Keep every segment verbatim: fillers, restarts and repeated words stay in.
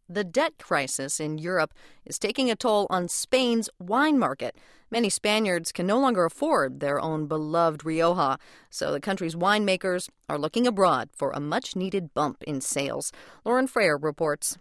The debt crisis in Europe is taking a toll on Spain's wine market. Many Spaniards can no longer afford their own beloved Rioja, so the country's winemakers are looking abroad for a much-needed bump in sales. Lauren Freyer reports.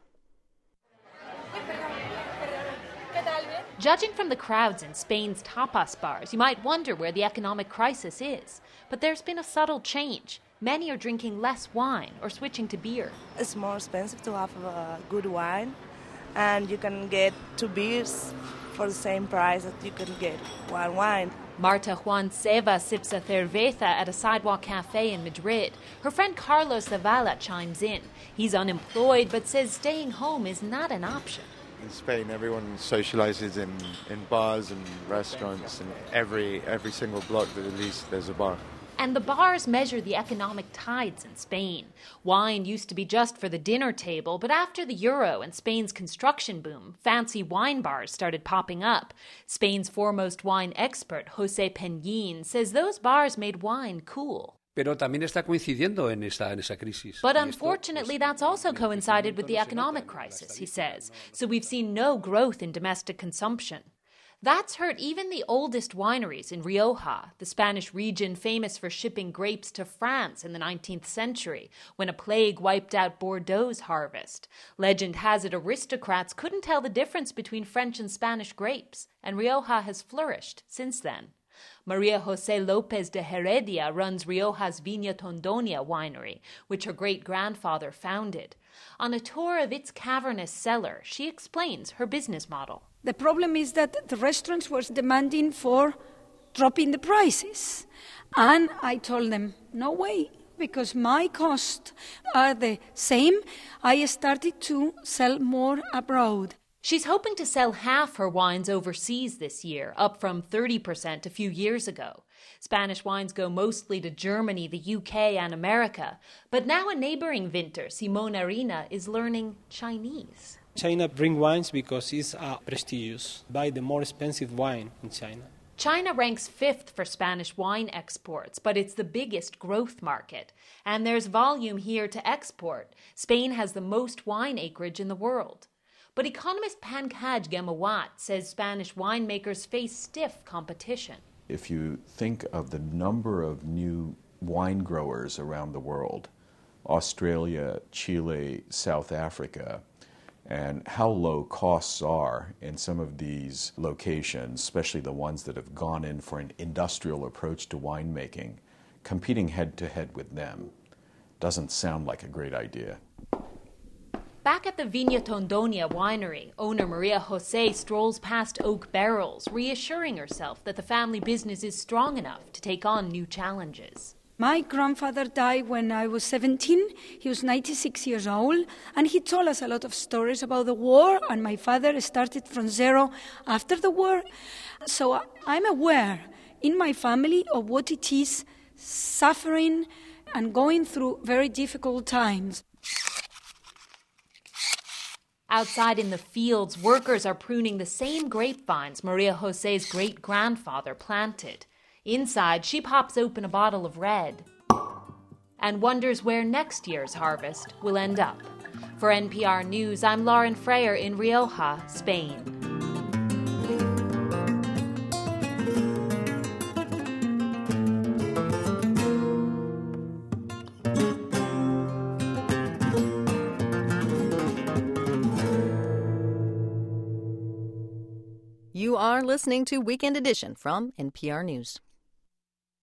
Judging from the crowds in Spain's tapas bars, you might wonder where the economic crisis is. But there's been a subtle change. Many are drinking less wine or switching to beer. It's more expensive to have a good wine, and you can get two beers for the same price that you can get one wine. Marta Juan Seva sips a cerveza at a sidewalk cafe in Madrid. Her friend Carlos Zavala chimes in. He's unemployed but says staying home is not an option. In Spain, everyone socializes in, in bars and restaurants, and every every single block at least there's a bar. And the bars measure the economic tides in Spain. Wine used to be just for the dinner table, but after the euro and Spain's construction boom, fancy wine bars started popping up. Spain's foremost wine expert, José Peñín, says those bars made wine cool. Pero también está coincidiendo en esta, en esa crisis. But unfortunately, that's also coincided with the economic crisis, he says. So we've seen no growth in domestic consumption. That's hurt even the oldest wineries in Rioja, the Spanish region famous for shipping grapes to France in the nineteenth century, when a plague wiped out Bordeaux's harvest. Legend has it aristocrats couldn't tell the difference between French and Spanish grapes, and Rioja has flourished since then. Maria José López de Heredia runs Rioja's Viña Tondonia winery, which her great-grandfather founded. On a tour of its cavernous cellar, she explains her business model. The problem is that the restaurants were demanding for dropping the prices. And I told them, no way, because my costs are the same. I started to sell more abroad. She's hoping to sell half her wines overseas this year, up from thirty percent a few years ago. Spanish wines go mostly to Germany, the U K, and America. But now a neighboring vinter, Simon Arena, is learning Chinese. China bring wines because it's uh, prestigious. Buy the more expensive wine in China. China ranks fifth for Spanish wine exports, but it's the biggest growth market. And there's volume here to export. Spain has the most wine acreage in the world. But economist Pankaj Ghemawat says Spanish winemakers face stiff competition. If you think of the number of new wine growers around the world, Australia, Chile, South Africa, and how low costs are in some of these locations, especially the ones that have gone in for an industrial approach to winemaking, competing head-to-head with them doesn't sound like a great idea. Back at the Viña Tondonia winery, owner Maria José strolls past oak barrels, reassuring herself that the family business is strong enough to take on new challenges. My grandfather died when I was seventeen. He was ninety-six years old, and he told us a lot of stories about the war, and my father started from zero after the war. So I'm aware in my family of what it is suffering and going through very difficult times. Outside in the fields, workers are pruning the same grapevines Maria José's great-grandfather planted. Inside, she pops open a bottle of red and wonders where next year's harvest will end up. For N P R News, I'm Lauren Freyer in Rioja, Spain. You are listening to Weekend Edition from N P R News.